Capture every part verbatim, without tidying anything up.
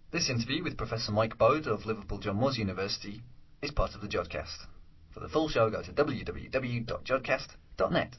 This interview with Professor Mike Bode of Liverpool John Moores University is part of the Jodcast. For the full show, go to w w w dot jodcast dot net.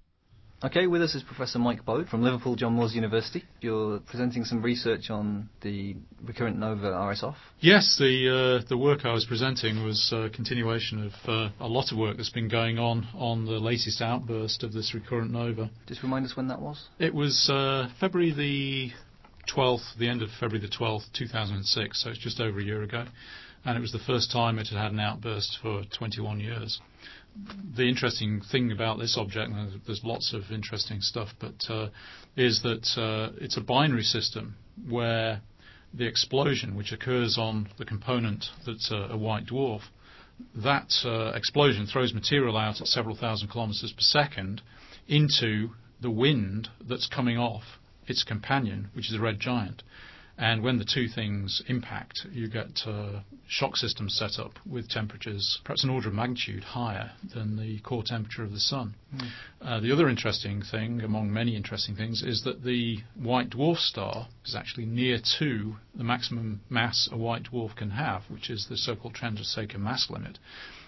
Okay, with us is Professor Mike Bode from Liverpool John Moores University. You're presenting some research on the recurrent nova R S O F. Yes, the uh, the work I was presenting was a continuation of uh, a lot of work that's been going on on the latest outburst of this recurrent nova. Just remind us when that was. It was uh, February the twelfth, the end of February the twelfth, two thousand six, so it's just over a year ago. And it was the first time it had had an outburst for twenty-one years. The interesting thing about this object, and there's lots of interesting stuff, but uh, is that uh, it's a binary system where the explosion, which occurs on the component that's a, a white dwarf, that uh, explosion throws material out at several thousand kilometres per second into the wind that's coming off its companion, which is a red giant. And when the two things impact, you get uh, shock systems set up with temperatures perhaps an order of magnitude higher than the core temperature of the Sun. Mm. Uh, the other interesting thing, among many interesting things, is that the white dwarf star is actually near to the maximum mass a white dwarf can have, which is the so-called Chandrasekhar mass limit.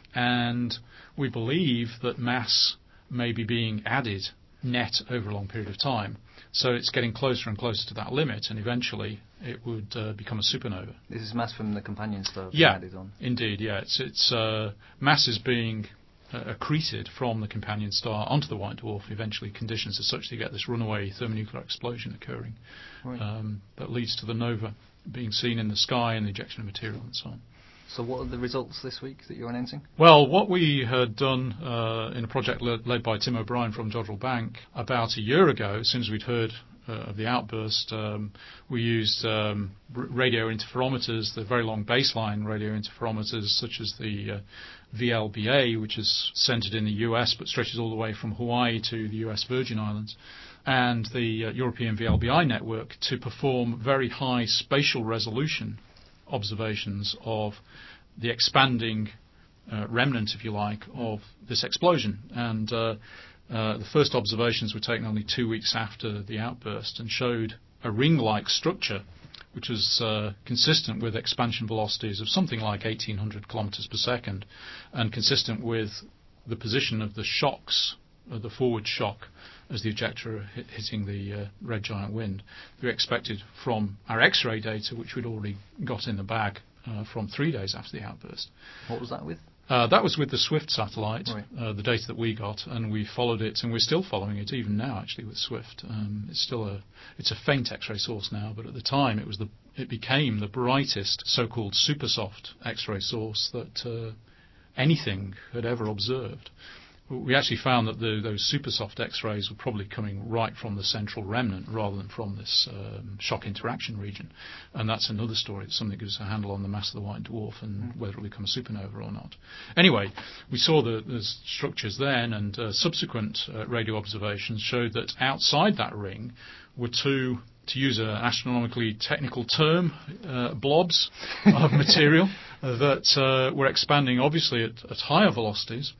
And we believe that mass may be being added net over a long period of time. So it's getting closer and closer to that limit, and eventually it would uh, become a supernova. This is mass from the companion star yeah, added on. Indeed, yeah. It's, it's uh, mass is being uh, accreted from the companion star onto the white dwarf. Eventually conditions are such that you get this runaway thermonuclear explosion occurring right. um, that leads to the nova being seen in the sky and the ejection of material and so on. So what are the results this week that you're announcing? Well, what we had done uh, in a project led, led by Tim O'Brien from Jodrell Bank about a year ago, as soon as we'd heard uh, of the outburst, um, we used um, r- radio interferometers, the very long baseline radio interferometers, such as the uh, V L B A, which is centered in the U S but stretches all the way from Hawaii to the U S Virgin Islands, and the uh, European V L B I network to perform very high spatial resolution observations of the expanding uh, remnant, if you like, of this explosion. And uh, uh, the first observations were taken only two weeks after the outburst and showed a ring-like structure which was uh, consistent with expansion velocities of something like eighteen hundred kilometers per second and consistent with the position of the shocks, uh, the forward shock as the ejector hit, hitting the uh, red giant wind. We expected from our X-ray data, which we'd already got in the bag uh, from three days after the outburst. What was that with? Uh, that was with the SWIFT satellite, right. uh, the data that we got, and we followed it, and we're still following it even now, actually, with SWIFT. Um, it's still a it's a faint X-ray source now, but at the time it was the it became the brightest so-called super soft X-ray source that uh, anything had ever observed. We actually found that the, those super soft X-rays were probably coming right from the central remnant rather than from this um, shock interaction region. And that's another story. It's something that gives us a handle on the mass of the white dwarf and whether it will become a supernova or not. Anyway, we saw the, the structures then, and uh, subsequent uh, radio observations showed that outside that ring were two, to use an astronomically technical term, uh, blobs of material that uh, were expanding obviously at, at higher velocities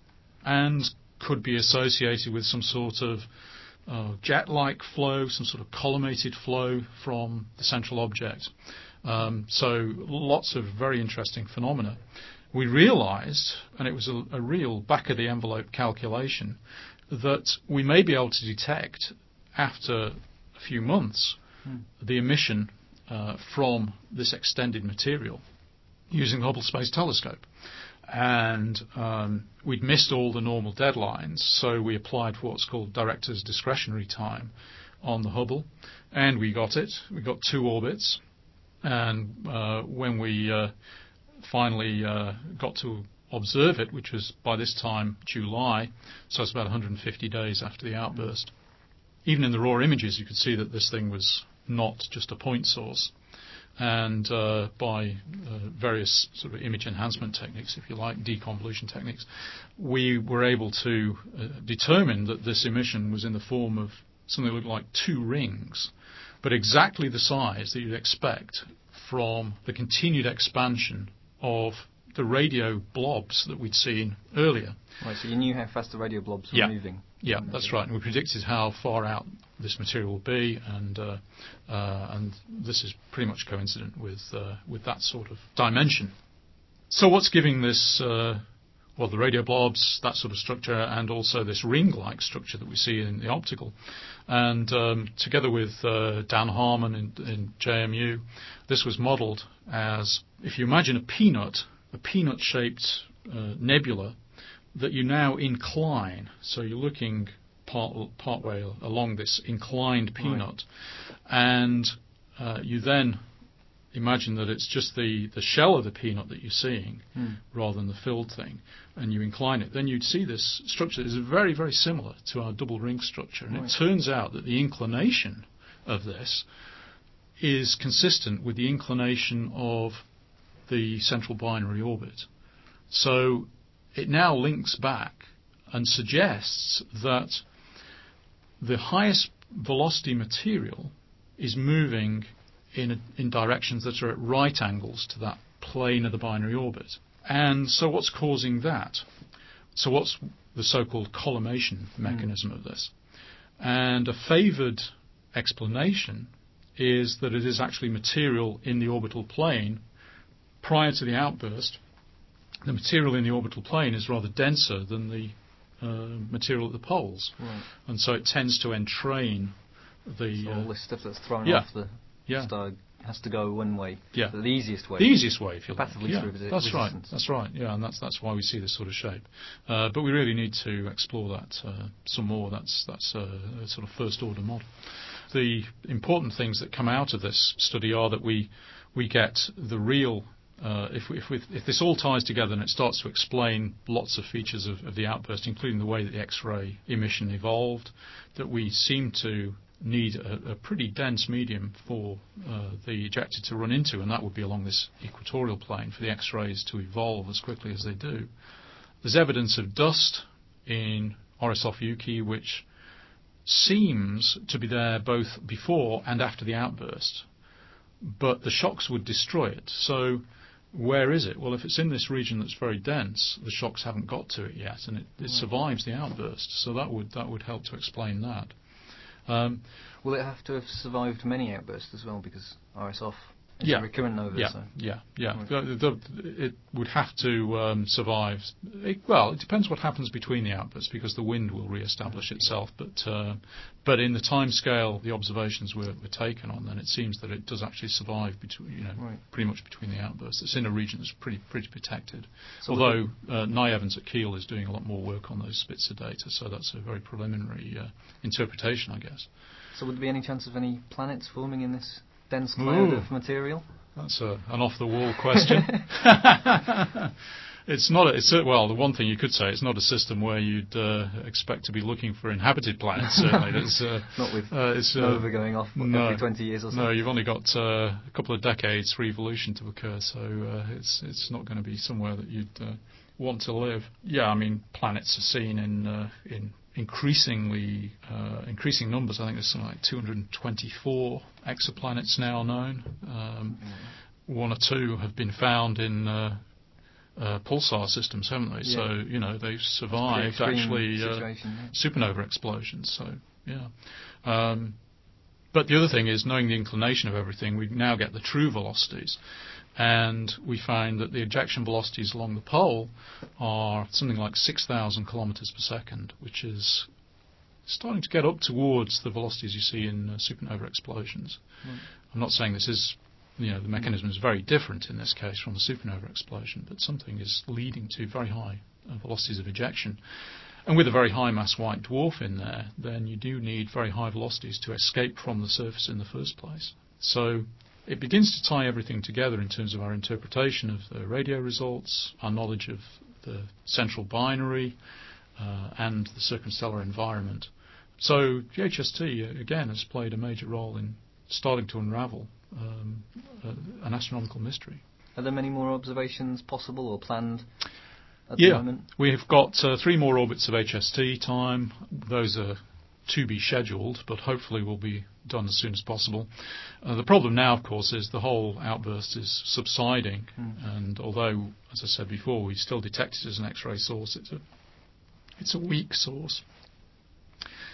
and could be associated with some sort of uh, jet-like flow, some sort of collimated flow from the central object. Um, so lots of very interesting phenomena. We realized, and it was a, a real back-of-the-envelope calculation, that we may be able to detect, after a few months, hmm. the emission uh, from this extended material using the Hubble Space Telescope. And um, we'd missed all the normal deadlines, so we applied for what's called director's discretionary time on the Hubble, and we got it. We got two orbits, and uh, when we uh, finally uh, got to observe it, which was by this time July, so it's about one hundred fifty days after the outburst, even in the raw images you could see that this thing was not just a point source. And uh, by uh, various sort of image enhancement techniques, if you like, deconvolution techniques, we were able to uh, determine that this emission was in the form of something that looked like two rings, but exactly the size that you'd expect from the continued expansion of the radio blobs that we'd seen earlier. Right, so you knew how fast the radio blobs were yeah. moving. Yeah, that's right. And we predicted how far out this material will be, and uh, uh, and this is pretty much coincident with uh, with that sort of dimension. So what's giving this, uh, well, the radio blobs, that sort of structure, and also this ring-like structure that we see in the optical? And um, together with uh, Dan Harmon in, in J M U, this was modelled as, if you imagine a peanut, a peanut-shaped uh, nebula that you now incline. So you're looking part part way along this inclined peanut, right. and uh, you then imagine that it's just the, the shell of the peanut that you're seeing mm. rather than the filled thing, and you incline it. Then you'd see this structure that is very, very similar to our double ring structure. And right. it turns out that the inclination of this is consistent with the inclination of the central binary orbit. So it now links back and suggests that the highest velocity material is moving in a, in directions that are at right angles to that plane of the binary orbit. And so what's causing that? So what's the so-called collimation mechanism mm. of this? And a favoured explanation is that it is actually material in the orbital plane prior to the outburst. The material in the orbital plane is rather denser than the uh, material at the poles, right. and so it tends to entrain the... So uh, all this stuff that's thrown yeah, off the yeah. star has to go one way, yeah. the easiest way. The easiest way, if you like. Pathically Yeah, through resi- that's resistance. right, that's right, yeah, and that's that's why we see this sort of shape. Uh, but we really need to explore that uh, some more. That's, that's a, a sort of first-order model. The important things that come out of this study are that we, we get the real... Uh, if, we, if, we, if this all ties together and it starts to explain lots of features of, of the outburst, including the way that the X-ray emission evolved, that we seem to need a, a pretty dense medium for uh, the ejector to run into, and that would be along this equatorial plane for the X-rays to evolve as quickly as they do. There's evidence of dust in Orisov-Yuki, which seems to be there both before and after the outburst, but the shocks would destroy it. So where is it? Well, if it's in this region that's very dense, the shocks haven't got to it yet, and it, it survives the outburst. So that would that would help to explain that. Um, Will it have to have survived many outbursts as well, because R S F is yeah, a recurrent nova? Yeah, so. yeah, yeah. Right. The, the, it would have to um, survive. It, well, it depends what happens between the outbursts, because the wind will re-establish itself. But uh, but in the time scale the observations were, were taken on, then it seems that it does actually survive between, you know, right. pretty much between the outbursts. It's in a region that's pretty pretty protected. So Although uh, Nye Evans at Keele is doing a lot more work on those Spitzer data, so that's a very preliminary uh, interpretation, I guess. So would there be any chance of any planets forming in this dense cloud Ooh. of material? That's a, an off-the-wall question. It's not. A, it's a, well, the one thing you could say, it's not a system where you'd uh, expect to be looking for inhabited planets. Certainly, it's, uh, not with uh, it's, uh, nova going off no, every twenty years or so. No, you've only got uh, a couple of decades for evolution to occur, so uh, it's it's not going to be somewhere that you'd uh, want to live. Yeah, I mean, planets are seen in uh, in increasingly uh, increasing numbers. I think there's something like two hundred twenty-four exoplanets now known. Um, mm. One or two have been found in uh, uh, pulsar systems, haven't they? Yeah. So, you know, they've survived actually uh, yeah. supernova explosions. So, yeah. Um, but the other thing is, knowing the inclination of everything, we now get the true velocities. And we find that the ejection velocities along the pole are something like six thousand kilometers per second, which is starting to get up towards the velocities you see in uh, supernova explosions. Right. I'm not saying this is, you know, the mechanism is very different in this case from a supernova explosion, but something is leading to very high uh, velocities of ejection. And with a very high mass white dwarf in there, then you do need very high velocities to escape from the surface in the first place. So it begins to tie everything together in terms of our interpretation of the radio results, our knowledge of the central binary, uh, and the circumstellar environment. So G H S T, again, has played a major role in starting to unravel um, uh, an astronomical mystery. Are there many more observations possible or planned at yeah, the moment? We've got uh, three more orbits of H S T time. Those are to be scheduled, but hopefully will be done as soon as possible. Uh, the problem now, of course, is the whole outburst is subsiding, mm. and although, as I said before, we still detect it as an X-ray source, it's a it's a weak source.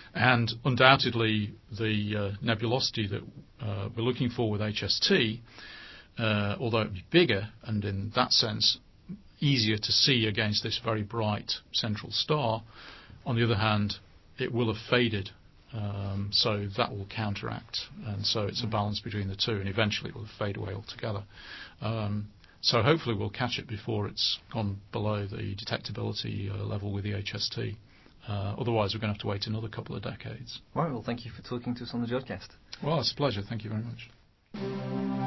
And undoubtedly, the uh, nebulosity that uh, we're looking for with H S T, uh, although it would be bigger and in that sense easier to see against this very bright central star, on the other hand, it will have faded. Um, so that will counteract. And so it's a balance between the two, and eventually it will fade away altogether. Um, so hopefully we'll catch it before it's gone below the detectability uh, level with the H S T. Uh, otherwise, we're going to have to wait another couple of decades. Right, well, thank you for talking to us on the Jodcast. Well, it's a pleasure. Thank you very much.